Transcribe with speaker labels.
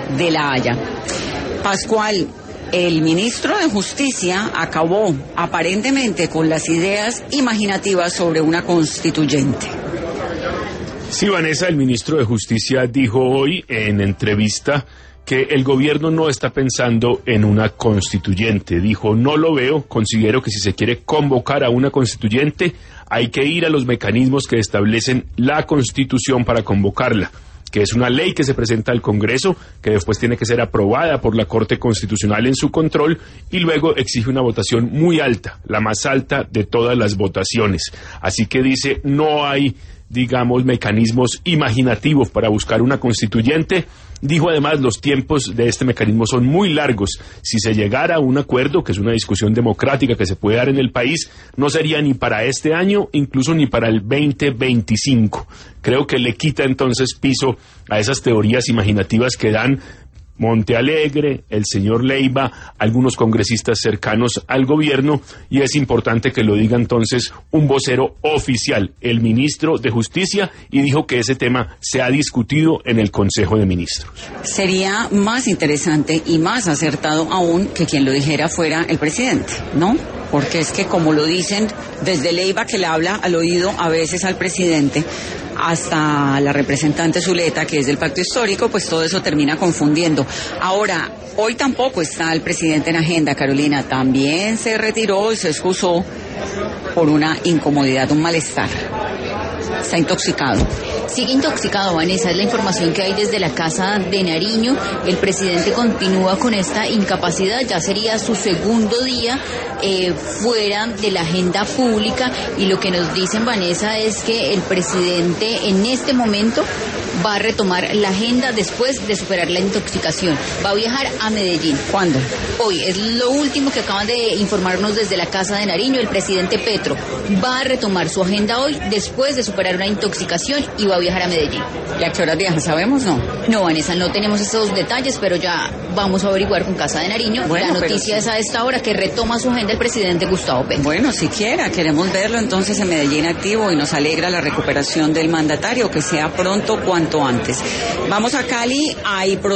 Speaker 1: de La Haya. Pascual, el ministro de Justicia acabó aparentemente con las ideas imaginativas sobre una constituyente.
Speaker 2: Sí, Vanessa, el ministro de Justicia dijo hoy en entrevista que el gobierno no está pensando en una constituyente. Dijo, no lo veo, considero que si se quiere convocar a una constituyente, hay que ir a los mecanismos que establecen la Constitución para convocarla, que es una ley que se presenta al Congreso, que después tiene que ser aprobada por la Corte Constitucional en su control, y luego exige una votación muy alta, la más alta de todas las votaciones. Así que dice, no hay, digamos, mecanismos imaginativos para buscar una constituyente. Dijo además, los tiempos de este mecanismo son muy largos. Si se llegara a un acuerdo, que es una discusión democrática que se puede dar en el país, no sería ni para este año, incluso ni para el 2025. Creo que le quita entonces piso a esas teorías imaginativas que dan Montealegre, el señor Leiva, algunos congresistas cercanos al gobierno, y es importante que lo diga entonces un vocero oficial, el ministro de Justicia, y dijo que ese tema se ha discutido en el Consejo de Ministros.
Speaker 1: Sería más interesante y más acertado aún que quien lo dijera fuera el presidente, ¿no? Porque es que como lo dicen desde Leiva, que le habla al oído a veces al presidente, hasta la representante Zuleta, que es del Pacto Histórico, pues todo eso termina confundiendo. Ahora, hoy tampoco está el presidente en agenda, Carolina. También se retiró y se excusó por una incomodidad, un malestar. Está intoxicado.
Speaker 3: Sigue intoxicado, Vanessa, es la información que hay desde la Casa de Nariño. El presidente continúa con esta incapacidad, ya sería su segundo día fuera de la agenda pública, y lo que nos dicen, Vanessa, es que el presidente en este momento va a retomar la agenda después de superar la intoxicación. Va a viajar a Medellín.
Speaker 1: ¿Cuándo?
Speaker 3: Hoy, es lo último que acaban de informarnos desde la Casa de Nariño. El presidente Petro va a retomar su agenda hoy después de superar una intoxicación y va a viajar a Medellín.
Speaker 1: ¿Y a qué hora viaja? ¿Sabemos, no?
Speaker 3: No, Vanessa, no tenemos esos detalles, pero ya vamos a averiguar con Casa de Nariño.
Speaker 1: Bueno,
Speaker 3: la noticia es a esta hora que retoma su agenda el presidente Gustavo Petro.
Speaker 1: Bueno, siquiera queremos verlo entonces en Medellín activo, y nos alegra la recuperación del mandatario, que sea pronto cuanto antes. Vamos a Cali, hay